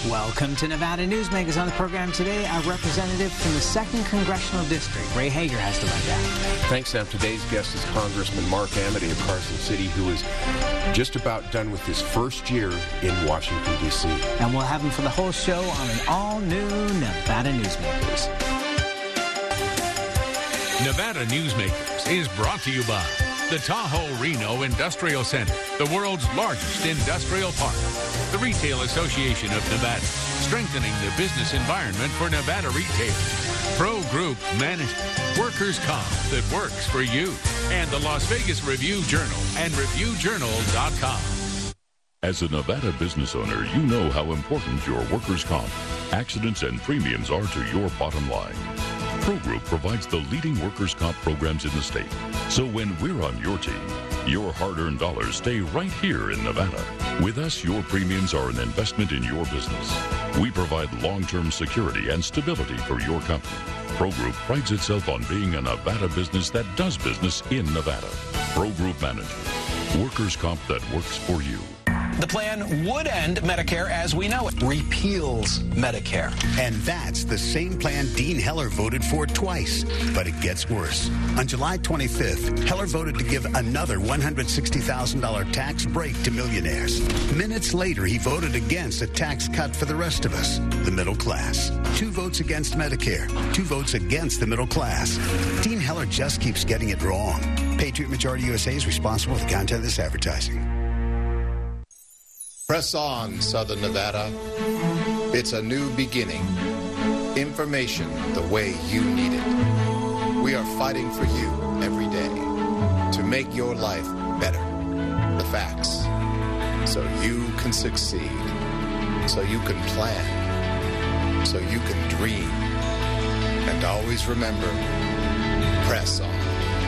Welcome to Nevada Newsmakers. On the program today, our representative from the 2nd Congressional District, Ray Hager, has the rundown. Thanks, Sam. Today's guest is Congressman Mark Amity of Carson City, who is just about done with his first year in Washington, D.C. And we'll have him for the whole show on an all-new Nevada Newsmakers. Nevada Newsmakers is brought to you by the Tahoe Reno Industrial Center, the world's largest industrial park. The Retail Association of Nevada, strengthening the business environment for Nevada retailers. Pro Group Management, workers' comp that works for you. And the Las Vegas Review-Journal and ReviewJournal.com. As a Nevada business owner, you know how important your workers' comp, accidents, and premiums are to your bottom line. Pro Group provides the leading workers' comp programs in the state. So when we're on your team, your hard-earned dollars stay right here in Nevada. With us, your premiums are an investment in your business. We provide long-term security and stability for your company. Pro Group prides itself on being a Nevada business that does business in Nevada. Pro Group Management. Workers' comp that works for you. The plan would end Medicare as we know it. Repeals Medicare. And that's the same plan Dean Heller voted for twice. But it gets worse. On July 25th, Heller voted to give another $160,000 tax break to millionaires. Minutes later, he voted against a tax cut for the rest of us, the middle class. 2 votes against Medicare, 2 votes against the middle class. Dean Heller just keeps getting it wrong. Patriot Majority USA is responsible for the content of this advertising. Press on, Southern Nevada. It's a new beginning. Information the way you need it. We are fighting for you every day to make your life better. The facts. So you can succeed. So you can plan. So you can dream. And always remember, press on.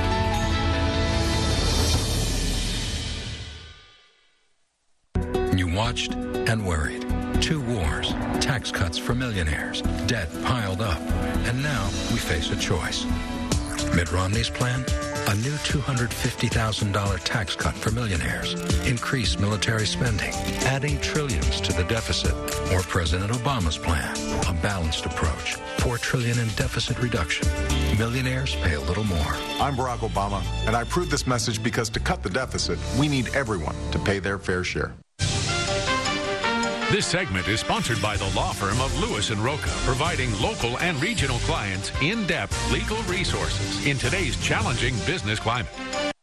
You watched and worried. 2 wars, tax cuts for millionaires, debt piled up, and now we face a choice. Mitt Romney's plan? A new $250,000 tax cut for millionaires, increased military spending, adding trillions to the deficit. Or President Obama's plan? A balanced approach, $4 trillion in deficit reduction. Millionaires pay a little more. I'm Barack Obama, and I approve this message because to cut the deficit, we need everyone to pay their fair share. This segment is sponsored by the law firm of Lewis & Roca, providing local and regional clients in-depth legal resources in today's challenging business climate.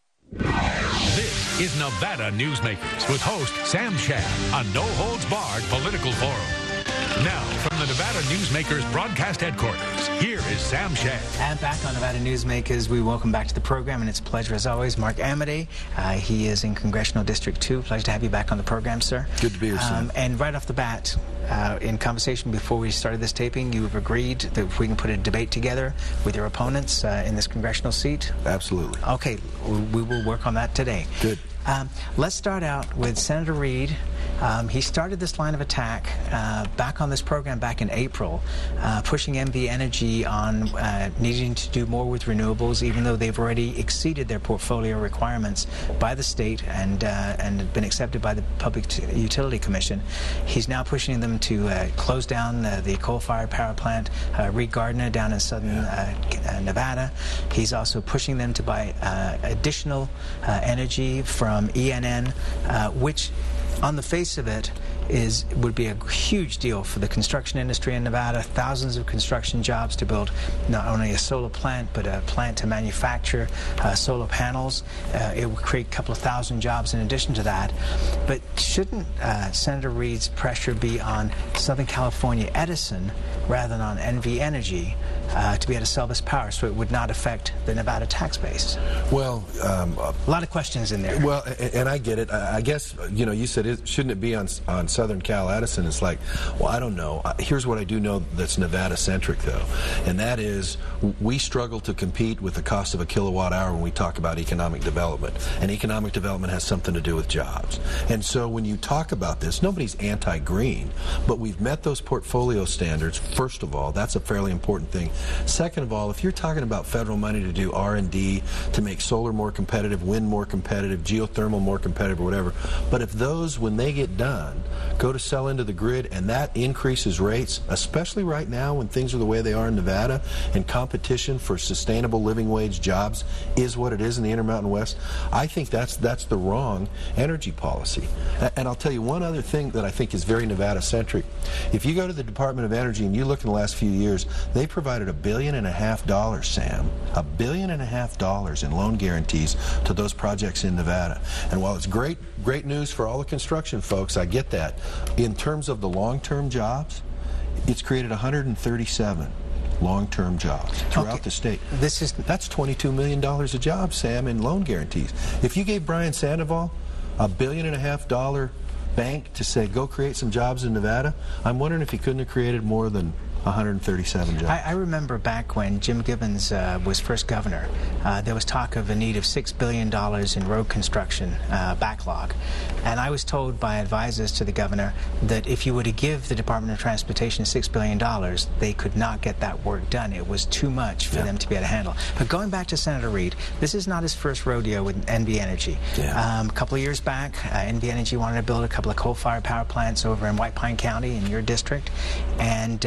This is Nevada Newsmakers with host Sam Shad, a no-holds-barred political forum. Now, from the Nevada Newsmakers broadcast headquarters, here is Sam Shad. And back on Nevada Newsmakers, we welcome back to the program, and it's a pleasure, as always, Mark Amity. He is in Congressional District 2. Pleasure to have you back on the program, sir. Good to be here, Sam. And right off the bat, in conversation before we started this taping, you have agreed that if we can put a debate together with your opponents in this congressional seat. Absolutely. Okay, we will work on that today. Good. Let's start out with Senator Reid. He started this line of attack back on this program back in April, pushing NV Energy on needing to do more with renewables, even though they've already exceeded their portfolio requirements by the state and been accepted by the Public Utility Commission. He's now pushing them to close down the coal-fired power plant, Reed Gardner, down in southern Nevada. He's also pushing them to buy additional energy from ENN, which on the face of it would be a huge deal for the construction industry in Nevada. Thousands of construction jobs to build not only a solar plant, but a plant to manufacture solar panels. It would create a couple of thousand jobs in addition to that. But shouldn't Senator Reid's pressure be on Southern California Edison rather than on NV Energy to be able to sell this power so it would not affect the Nevada tax base? Well, a lot of questions in there. Well, and I get it. I guess, you said, shouldn't it be on Southern Cal Edison? It's like, well, I don't know. Here's what I do know that's Nevada-centric, though, and that is we struggle to compete with the cost of a kilowatt hour when we talk about economic development, and economic development has something to do with jobs. And so when you talk about this, nobody's anti-green, but we've met those portfolio standards. First of all, that's a fairly important thing. Second of all, if you're talking about federal money to do R&D, to make solar more competitive, wind more competitive, geothermal more competitive, or whatever, but if those, when they get done, go to sell into the grid, and that increases rates, especially right now when things are the way they are in Nevada and competition for sustainable living wage jobs is what it is in the Intermountain West. I think that's the wrong energy policy. And I'll tell you one other thing that I think is very Nevada-centric. If you go to the Department of Energy and you look in the last few years, they provided $1.5 billion, Sam, $1.5 billion in loan guarantees to those projects in Nevada. And while it's great news for all the construction folks, I get that. In terms of the long-term jobs, it's created 137 long-term jobs throughout the state. That's $22 million a job, Sam, in loan guarantees. If you gave Brian Sandoval $1.5 billion bank to say, go create some jobs in Nevada, I'm wondering if he couldn't have created more than 137 jobs. I remember back when Jim Gibbons was first governor, there was talk of a need of $6 billion in road construction backlog. And I was told by advisors to the governor that if you were to give the Department of Transportation $6 billion, they could not get that work done. It was too much for them to be able to handle. But going back to Senator Reid, this is not his first rodeo with NV Energy. A couple of years back, NV Energy wanted to build a couple of coal-fired power plants over in White Pine County in your district, and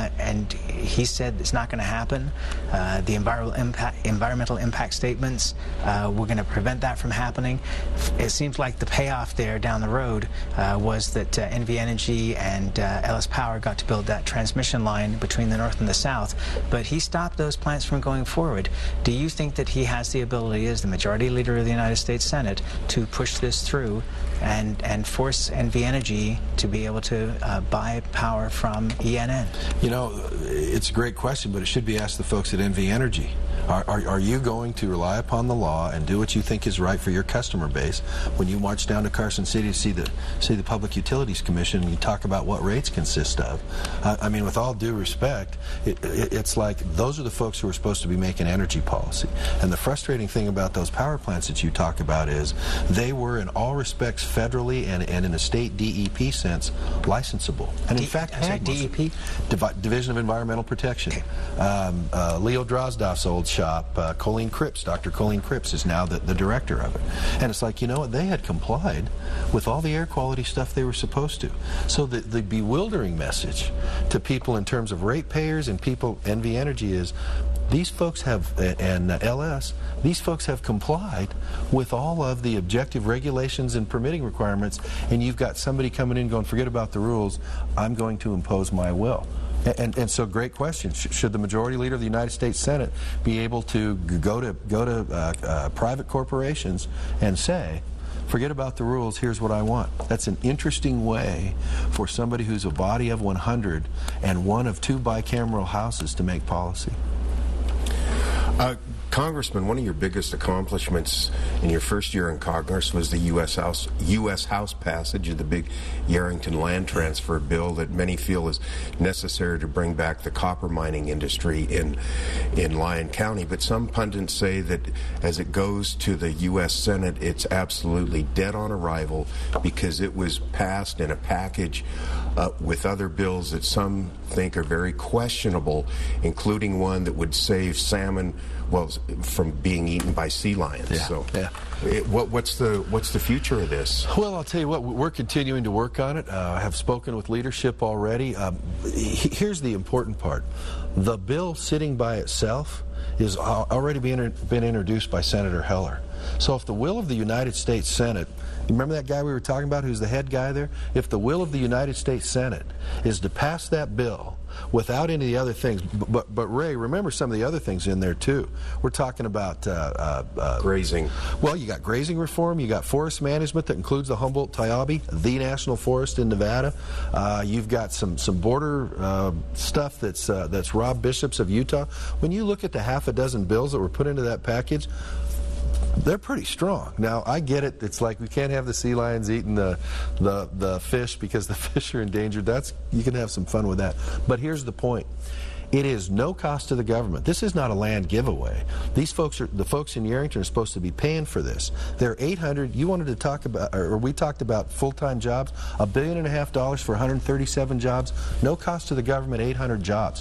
he said it's not going to happen. The environmental impact statements, we're going to prevent that from happening. It seems like the payoff there down the road was that NV Energy and Ellis Power got to build that transmission line between the north and the south, but he stopped those plants from going forward. Do you think that he has the ability, as the majority leader of the United States Senate, to push this through and force NV Energy to be able to buy power from ENN? You know, it's a great question, but it should be asked the folks at NV Energy. Are you going to rely upon the law and do what you think is right for your customer base when you march down to Carson City to see the Public Utilities Commission and you talk about what rates consist of? I mean, with all due respect, it's like those are the folks who are supposed to be making energy policy. And the frustrating thing about those power plants that you talk about is they were in all respects federally and in a state DEP sense licensable. And in fact, DEP? Division of Environmental Protection. Leo Drozdov's old shop, Colleen Cripps, Dr. Colleen Cripps is now the director of it. And it's like, you know what, they had complied with all the air quality stuff they were supposed to. So the bewildering message to people in terms of ratepayers and people, NV Energy, is these folks have, and LS, these folks have complied with all of the objective regulations and permitting requirements, and you've got somebody coming in going, forget about the rules, I'm going to impose my will. And so, great question. Should the majority leader of the United States Senate be able to go to private corporations and say, forget about the rules, here's what I want? That's an interesting way for somebody who's a body of 100 and one of two bicameral houses to make policy. Congressman, one of your biggest accomplishments in your first year in Congress was the U.S. House passage of the big Yarrington land transfer bill that many feel is necessary to bring back the copper mining industry in Lyon County. But some pundits say that as it goes to the U.S. Senate, it's absolutely dead on arrival because it was passed in a package with other bills that some think are very questionable, including one that would save salmon from being eaten by sea lions. What's the future of this? Well, I'll tell you what, we're continuing to work on it. I have spoken with leadership already. Here's the important part. The bill sitting by itself is already been introduced by Senator Heller. So if the will of the United States Senate, you remember that guy we were talking about who's the head guy there? If the will of the United States Senate is to pass that bill without any of the other things, but Ray, remember some of the other things in there too. We're talking about grazing. Well, you got grazing reform, you got forest management that includes the Humboldt-Tyabe, the national forest in Nevada. You've got some border stuff that's Rob Bishop's of Utah. When you look at the half a dozen bills that were put into that package, they're pretty strong. Now, I get it. It's like we can't have the sea lions eating the fish because the fish are endangered. You can have some fun with that. But here's the point. It is no cost to the government. This is not a land giveaway. These folks the folks in Yerington are supposed to be paying for this. There are 800. You wanted to talk about, or we talked about full-time jobs. $1.5 billion for 137 jobs. No cost to the government. 800 jobs.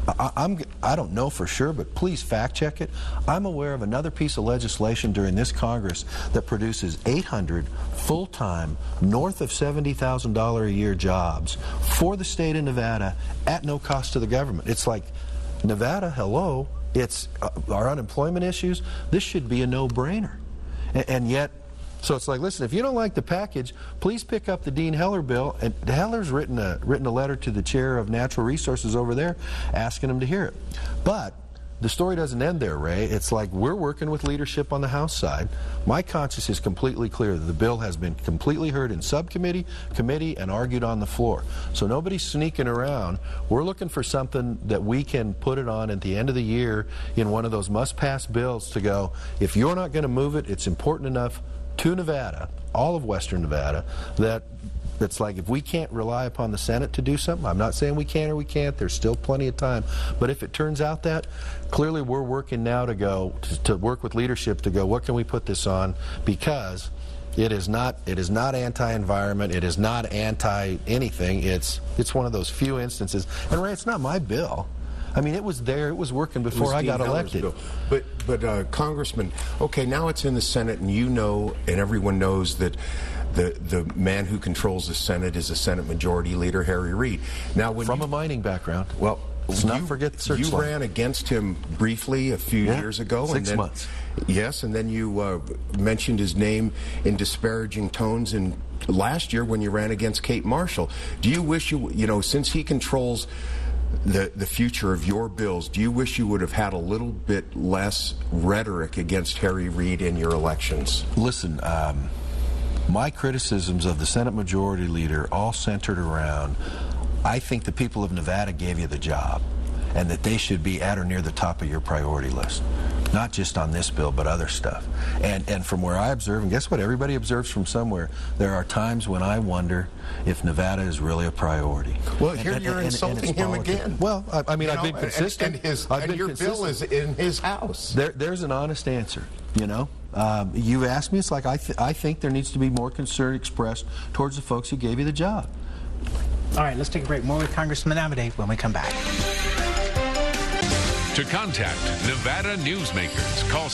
I don't know for sure, but please fact check it. I'm aware of another piece of legislation during this Congress that produces 800 full-time, north of $70,000 a year jobs for the state of Nevada at no cost to the government. It's like, Nevada, hello, it's our unemployment issues. This should be a no-brainer. And yet, so it's like, listen, if you don't like the package, please pick up the Dean Heller bill. And Heller's written a letter to the chair of Natural Resources over there asking him to hear it. But the story doesn't end there, Ray. It's like we're working with leadership on the House side. My conscience is completely clear that the bill has been completely heard in subcommittee, committee, and argued on the floor. So nobody's sneaking around. We're looking for something that we can put it on at the end of the year in one of those must-pass bills to go, if you're not going to move it, it's important enough to Nevada, all of Western Nevada, that it's like, if we can't rely upon the Senate to do something, I'm not saying we can or we can't, there's still plenty of time, but if it turns out that, clearly we're working now to go, to work with leadership to go, what can we put this on, because it is not anti-environment, it is not anti-anything, it's one of those few instances, and Ray, it's not my bill. I mean, it was there, it was working before I got elected. But Congressman, okay, now it's in the Senate, and you know, and everyone knows that the man who controls the Senate is the Senate Majority Leader, Harry Reid. Now, from a mining background. Well, let's not forget the search You ran against him briefly a few years ago. 6 months. Yes, and then you mentioned his name in disparaging tones last year when you ran against Kate Marshall. Do you wish since he controls the future of your bills, do you wish you would have had a little bit less rhetoric against Harry Reid in your elections? Listen, my criticisms of the Senate Majority Leader all centered around, I think the people of Nevada gave you the job, and that they should be at or near the top of your priority list. Not just on this bill, but other stuff. And from where I observe, and guess what, everybody observes from somewhere, there are times when I wonder if Nevada is really a priority. Well, here you're insulting him again. Well, I mean, I've been consistent. And your bill is in his house. There's an honest answer, you know. You've asked me, it's like I think there needs to be more concern expressed towards the folks who gave you the job. All right, let's take a break. More with Congressman Amodei when we come back. To contact Nevada Newsmakers, call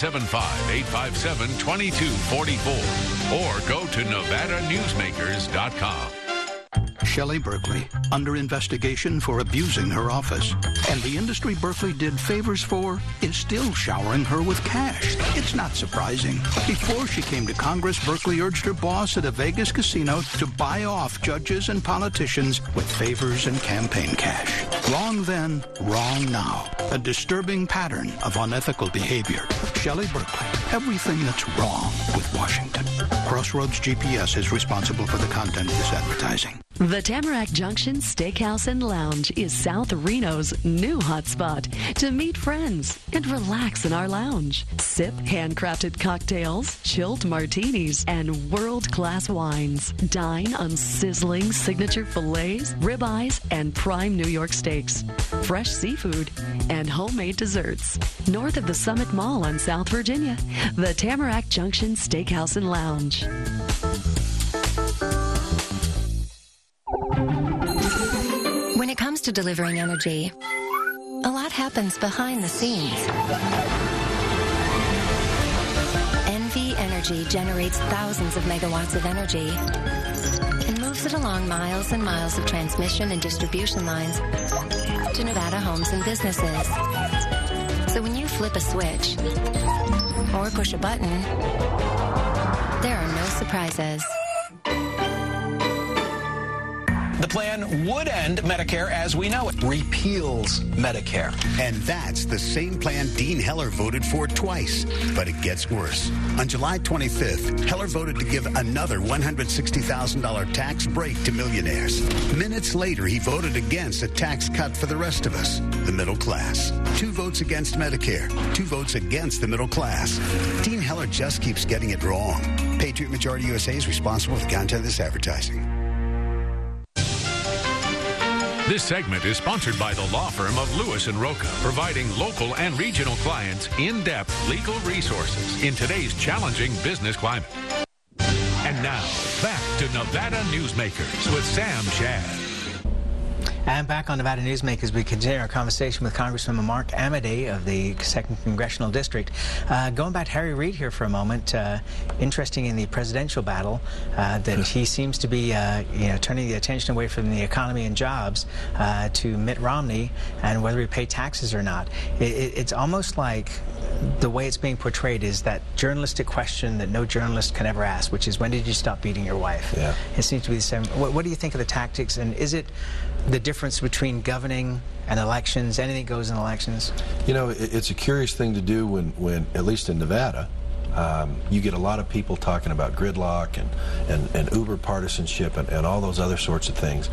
775-857-2244 or go to NevadaNewsmakers.com. Shelley Berkeley, under investigation for abusing her office. And the industry Berkeley did favors for is still showering her with cash. It's not surprising. Before she came to Congress, Berkeley urged her boss at a Vegas casino to buy off judges and politicians with favors and campaign cash. Wrong then, wrong now. A disturbing pattern of unethical behavior. Shelley Berkeley, everything that's wrong with Washington. Crossroads GPS is responsible for the content of this advertising. The Tamarack Junction Steakhouse and Lounge is South Reno's new hotspot to meet friends and relax in our lounge. Sip handcrafted cocktails, chilled martinis, and world-class wines. Dine on sizzling signature fillets, ribeyes, and prime New York steaks. Fresh seafood and homemade desserts. North of the Summit Mall on South Virginia, the Tamarack Junction Steakhouse and Lounge. When it comes to delivering energy, a lot happens behind the scenes. NV Energy generates thousands of megawatts of energy and moves it along miles and miles of transmission and distribution lines to Nevada homes and businesses. So when you flip a switch or push a button, there are no surprises. The plan would end Medicare as we know it. Repeals Medicare. And that's the same plan Dean Heller voted for twice. But it gets worse. On July 25th, Heller voted to give another $160,000 tax break to millionaires. Minutes later, he voted against a tax cut for the rest of us, the middle class. 2 votes against Medicare, 2 votes against the middle class. Dean Heller just keeps getting it wrong. Patriot Majority USA is responsible for the content of this advertising. This segment is sponsored by the law firm of Lewis & Roca, providing local and regional clients in-depth legal resources in today's challenging business climate. And now, back to Nevada Newsmakers with Sam Shad. And back on Nevada Newsmakers, we continue our conversation with Congressman Mark Amodei of the 2nd Congressional District. Going back to Harry Reid here for a moment, interesting in the presidential battle that he seems to be turning the attention away from the economy and jobs to Mitt Romney and whether we pay taxes or not. It's almost like the way it's being portrayed is that journalistic question that no journalist can ever ask, which is, when did you stop beating your wife? Yeah. It seems to be the same. What do you think of the tactics, and is it the difference between governing and elections? Anything goes in elections? You know, it's a curious thing to do when at least in Nevada, you get a lot of people talking about gridlock and uber partisanship and all those other sorts of things.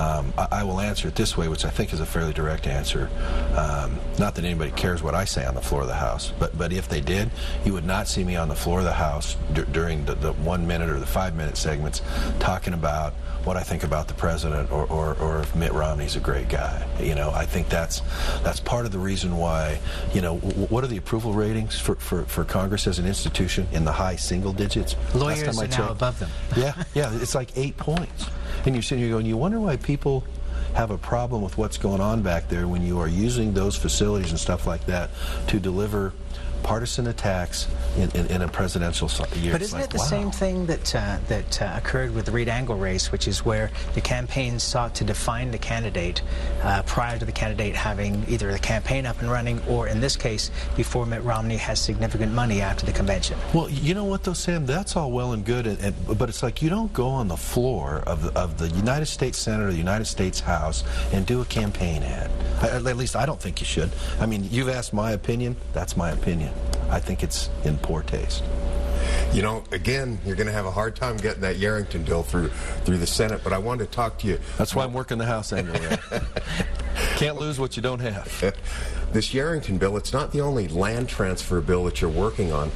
I will answer it this way, which I think is a fairly direct answer. Not that anybody cares what I say on the floor of the House, but if they did, you would not see me on the floor of the House during the 1 minute or the 5 minute segments talking about what I think about the president or if Mitt Romney's a great guy. You know, I think that's part of the reason why, you know, what are the approval ratings for Congress as an institution? In the high single digits. Lawyers are now above them. Yeah, it's like 8 points. And you're sitting here going, you wonder why people have a problem with what's going on back there when you are using those facilities and stuff like that to deliver partisan attacks in a presidential year. But isn't it the same thing that occurred with the Reed-Angle race, which is where the campaign sought to define the candidate prior to the candidate having either the campaign up and running, or in this case, before Mitt Romney has significant money after the convention? Well, you know what though, Sam? That's all well and good, but it's like you don't go on the floor of the United States Senate or the United States House and do a campaign ad. At least I don't think you should. I mean, you've asked my opinion. That's my opinion. I think it's in poor taste. You know, again, you're going to have a hard time getting that Yarrington bill through the Senate, but I wanted to talk to you. That's why I'm working the House anyway. Can't lose what you don't have. This Yarrington bill, it's not the only land transfer bill that you're working on.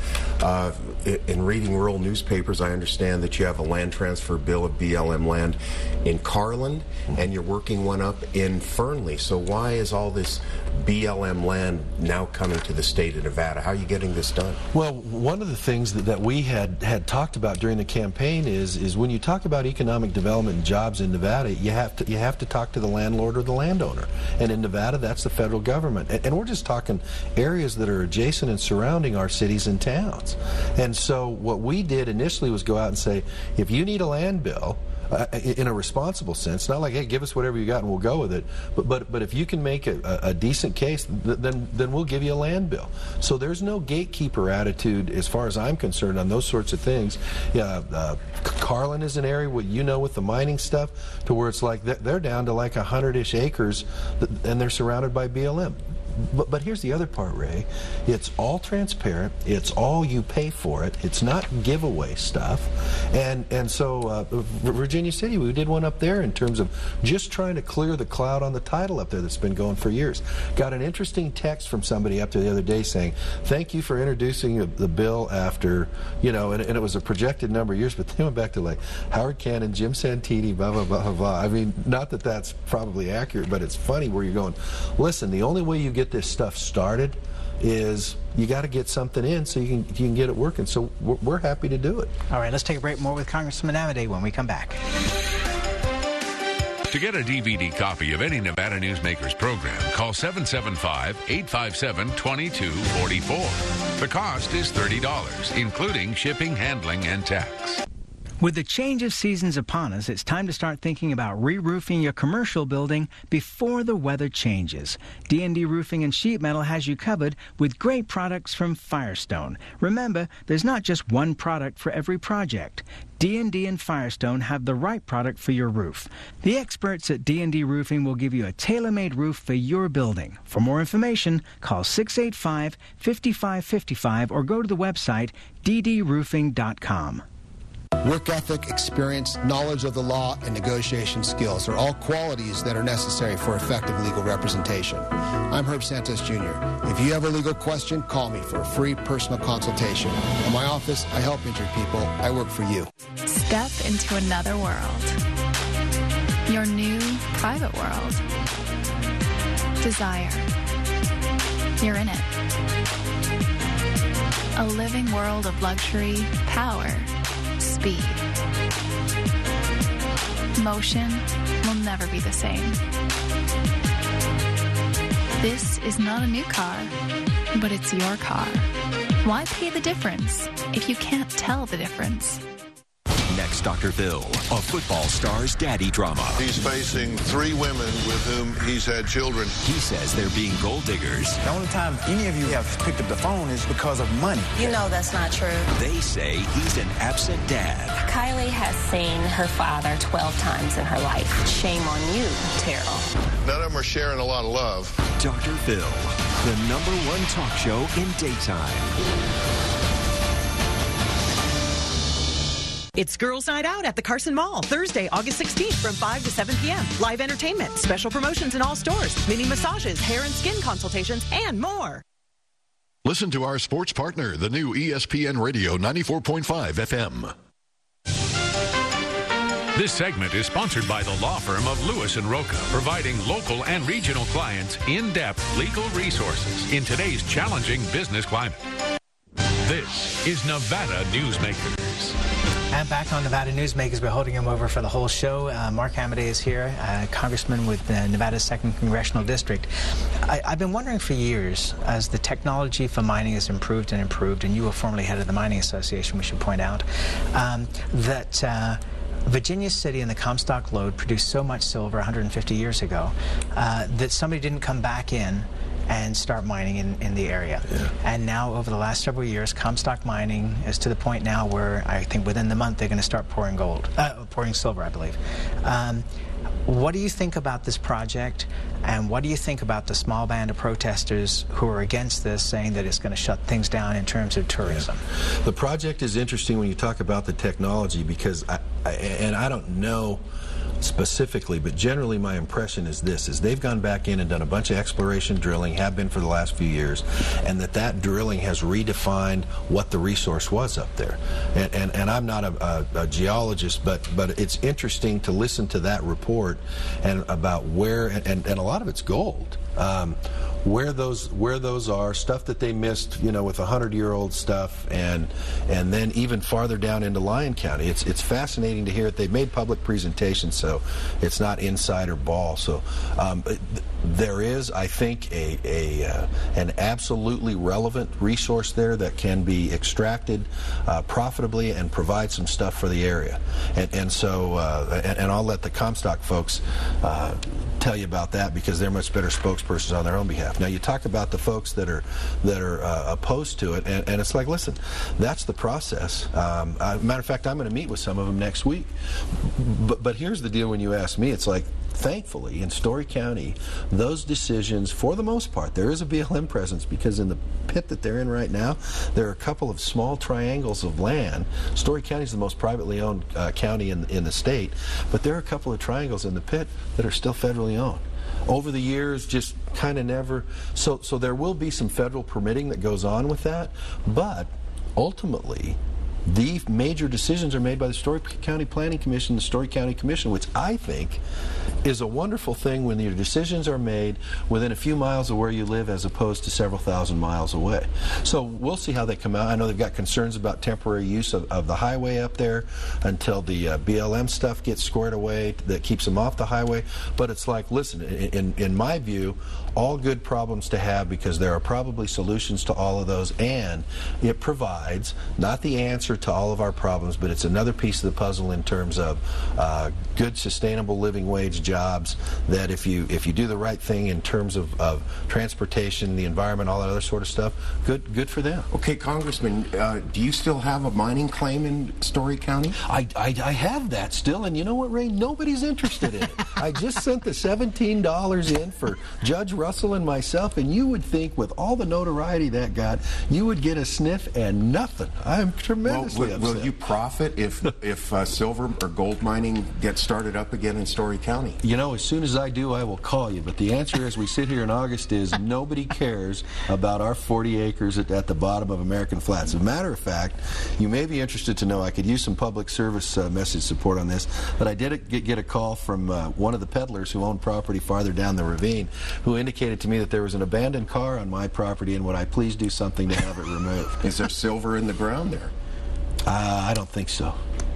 In reading rural newspapers, I understand that you have a land transfer bill of BLM land in Carlin, and you're working one up in Fernley. So why is all this BLM land now coming to the state of Nevada? How are you getting this done? Well, one of the things that we had talked about during the campaign is when you talk about economic development and jobs in Nevada, you have to talk to the landlord or the landowner. And in Nevada, that's the federal government. And we're just talking areas that are adjacent and surrounding our cities and towns. And so what we did initially was go out and say, if you need a land bill, in a responsible sense, not like, hey, give us whatever you got and we'll go with it, but if you can make a decent case, then we'll give you a land bill. So there's no gatekeeper attitude as far as I'm concerned on those sorts of things. Carlin is an area where, you know, with the mining stuff, to where it's like they're down to like 100-ish acres and they're surrounded by BLM. But here's the other part, Ray. It's all transparent. It's all you pay for it. It's not giveaway stuff. And so Virginia City, we did one up there in terms of just trying to clear the cloud on the title up there that's been going for years. Got an interesting text from somebody up there the other day saying, thank you for introducing the bill after, you know, and it was a projected number of years, but they went back to like Howard Cannon, Jim Santini, blah, blah, blah, blah. I mean, not that that's probably accurate, but it's funny where you're going, listen, the only way you get this stuff started is you got to get something in so you can get it working. So we're happy to do it. All right, let's take a break. More with Congressman Amodei when we come back. To get a DVD copy of any Nevada Newsmakers program, call 775-857-2244. The cost is $30, including shipping, handling, and tax. With the change of seasons upon us, it's time to start thinking about re-roofing your commercial building before the weather changes. D&D Roofing and Sheet Metal has you covered with great products from Firestone. Remember, there's not just one product for every project. D&D and Firestone have the right product for your roof. The experts at D&D Roofing will give you a tailor-made roof for your building. For more information, call 685-5555 or go to the website ddroofing.com. Work ethic, experience, knowledge of the law, and negotiation skills are all qualities that are necessary for effective legal representation. I'm Herb Santos Jr. If you have a legal question, call me for a free personal consultation. In my office, I help injured people. I work for you. Step into another world. Your new private world. Desire. You're in it. A living world of luxury, power, speed. Motion will never be the same. This is not a new car, but it's your car. Why pay the difference if you can't tell the difference? Next, Dr. Phil, a football star's daddy drama. He's facing 3 women with whom he's had children. He says they're being gold diggers. The only time any of you have picked up the phone is because of money. You know that's not true. They say he's an absent dad. Kylie has seen her father 12 times in her life. Shame on you, Terrell. None of them are sharing a lot of love. Dr. Phil, the #1 talk show in daytime. It's Girls Night Out at the Carson Mall, Thursday, August 16th from 5 to 7 p.m. Live entertainment, special promotions in all stores, mini massages, hair and skin consultations, and more. Listen to our sports partner, the new ESPN Radio 94.5 FM. This segment is sponsored by the law firm of Lewis & Roca, providing local and regional clients in-depth legal resources in today's challenging business climate. This is Nevada Newsmakers. And back on Nevada Newsmakers, we're holding him over for the whole show. Mark Hamadeh is here, congressman with Nevada's 2nd Congressional District. I've been wondering for years, as the technology for mining has improved, and you were formerly head of the Mining Association, we should point out, that Virginia City and the Comstock Lode produced so much silver 150 years ago that somebody didn't come back in and start mining in the area. Yeah. And now, over the last several years, Comstock Mining is to the point now where I think within the month they're going to start pouring silver, I believe. What do you think about this project, and what do you think about the small band of protesters who are against this, saying that it's going to shut things down in terms of tourism? Yeah. The project is interesting when you talk about the technology, because I don't know specifically, but generally my impression is this, is they've gone back in and done a bunch of exploration drilling, have been for the last few years, and that drilling has redefined what the resource was up there. And I'm not a geologist, but it's interesting to listen to that report and about where, and a lot of it's gold. Where those are, stuff that they missed, with 100-year-old stuff, and then even farther down into Lyon County. It's fascinating to hear it. They've made public presentations, so it's not insider ball. So there is, I think, an absolutely relevant resource there that can be extracted profitably and provide some stuff for the area. And so I'll let the Comstock folks tell you about that, because they're much better spokespersons on their own behalf. Now, you talk about the folks that are opposed to it, and it's like, listen, that's the process. Matter of fact, I'm going to meet with some of them next week. But here's the deal when you ask me, it's like, thankfully, in Story County, those decisions, for the most part, there is a BLM presence, because in the pit that they're in right now, there are a couple of small triangles of land. Story County is the most privately owned county in the state, but there are a couple of triangles in the pit that are still federally owned. Over the years, just kind of never. So there will be some federal permitting that goes on with that, but ultimately, the major decisions are made by the Story County Planning Commission, the Story County Commission, which I think is a wonderful thing when your decisions are made within a few miles of where you live as opposed to several thousand miles away. So we'll see how they come out. I know they've got concerns about temporary use of the highway up there until the BLM stuff gets squared away that keeps them off the highway. But it's like, listen, in my view, all good problems to have, because there are probably solutions to all of those, and it provides not the answer to all of our problems, but it's another piece of the puzzle in terms of good, sustainable living wage jobs, that if you do the right thing in terms of transportation, the environment, all that other sort of stuff, good for them. Okay, Congressman, do you still have a mining claim in Story County? I have that still, and you know what, Ray? Nobody's interested in it. I just sent the $17 in for Judge Russell and myself, and you would think with all the notoriety that got, you would get a sniff and nothing. I'm tremendous. tremendously upset. Will you profit if silver or gold mining gets started up again in Story County? You know, as soon as I do, I will call you. But the answer as we sit here in August is nobody cares about our 40 acres at the bottom of American Flats. As a matter of fact, you may be interested to know, I could use some public service message support on this, but I did get a call from one of the peddlers who owned property farther down the ravine, who indicated to me that there was an abandoned car on my property, and would I please do something to have it removed. Is there silver in the ground there? I don't think so.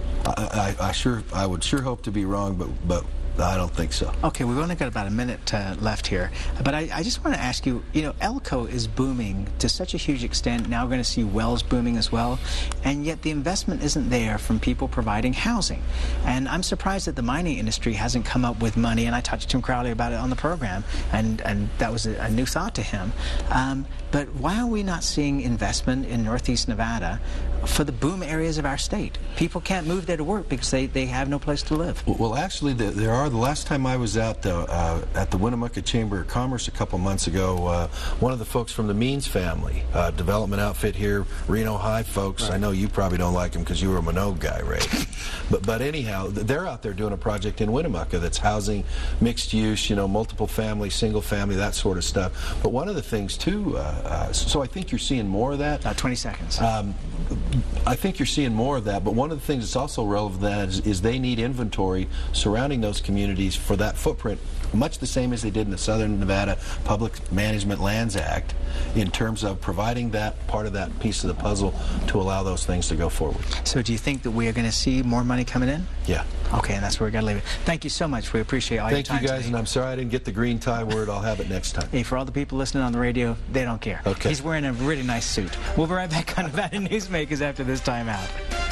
I would sure hope to be wrong, but I don't think so. Okay, we've only got about a minute left here, but I just want to ask you, you know, Elko is booming to such a huge extent. Now we're going to see Wells booming as well, and yet the investment isn't there from people providing housing. And I'm surprised that the mining industry hasn't come up with money, and I talked to Tim Crowley about it on the program, and that was a new thought to him. But why are we not seeing investment in Northeast Nevada for the boom areas of our state? People can't move there to work because they have no place to live. Well, actually, there are. The last time I was out at the Winnemucca Chamber of Commerce a couple months ago, one of the folks from the Means family, development outfit here, Reno High folks, right. I know you probably don't like them because you were a Minogue guy, Ray. but anyhow, they're out there doing a project in Winnemucca that's housing mixed use, you know, multiple family, single family, that sort of stuff. But one of the things, too, so I think you're seeing more of that. 20 seconds. I think you're seeing more of that, but one of the things that's also relevant to that is they need inventory surrounding those communities for that footprint, much the same as they did in the Southern Nevada Public Management Lands Act, in terms of providing that part of that piece of the puzzle to allow those things to go forward. So do you think that we are going to see more money coming in? Yeah. Okay, and that's where we're going to leave it. Thank you so much. We appreciate all your time. Thank you, guys, today. and I'm sorry I didn't get the green tie word. I'll have it next time. Hey, for all the people listening on the radio, they don't care. Okay. He's wearing a really nice suit. We'll be right back on Nevada Newsmakers after this time out.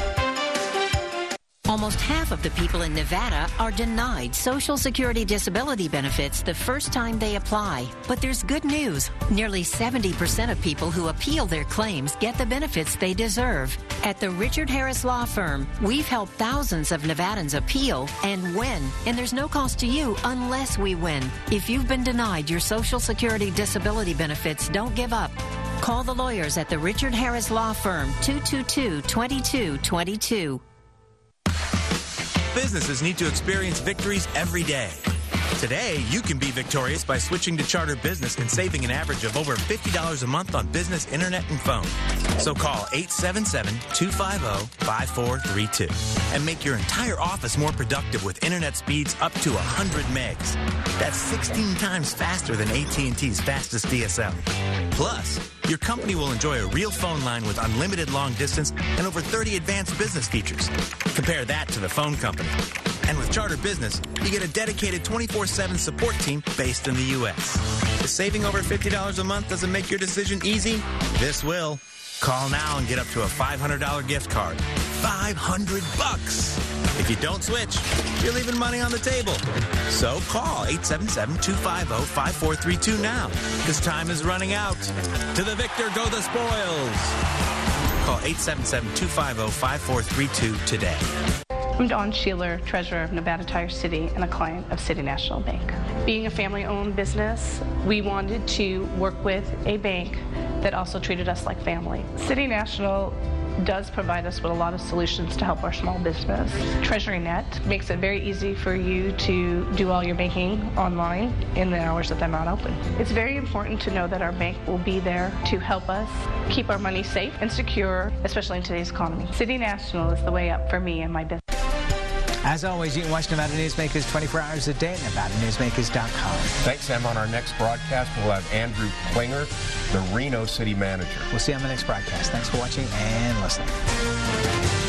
Almost half of the people in Nevada are denied Social Security disability benefits the first time they apply. But there's good news. Nearly 70% of people who appeal their claims get the benefits they deserve. At the Richard Harris Law Firm, we've helped thousands of Nevadans appeal and win. And there's no cost to you unless we win. If you've been denied your Social Security disability benefits, don't give up. Call the lawyers at the Richard Harris Law Firm, 222-2222. Businesses need to experience victories every day. Today, you can be victorious by switching to Charter Business and saving an average of over $50 a month on business, internet, and phone. So call 877-250-5432 and make your entire office more productive with internet speeds up to 100 megs. That's 16 times faster than AT&T's fastest DSL. Plus, your company will enjoy a real phone line with unlimited long distance and over 30 advanced business features. Compare that to the phone company. And with Charter Business, you get a dedicated 24/7 support team based in the U.S. If saving over $50 a month doesn't make your decision easy, this will. Call now and get up to a $500 gift card. $500! If you don't switch, you're leaving money on the table. So call 877-250-5432 now, because time is running out. To the victor go the spoils. Call 877-250-5432 today. I'm Dawn Sheeler, treasurer of Nevada Tire City and a client of City National Bank. Being a family-owned business, we wanted to work with a bank that also treated us like family. City National does provide us with a lot of solutions to help our small business. TreasuryNet makes it very easy for you to do all your banking online in the hours that they're not open. It's very important to know that our bank will be there to help us keep our money safe and secure, especially in today's economy. City National is the way up for me and my business. As always, you can watch Nevada Newsmakers 24 hours a day at NevadaNewsmakers.com. Thanks, Sam. On our next broadcast, we'll have Andrew Klinger, the Reno City Manager. We'll see you on the next broadcast. Thanks for watching and listening.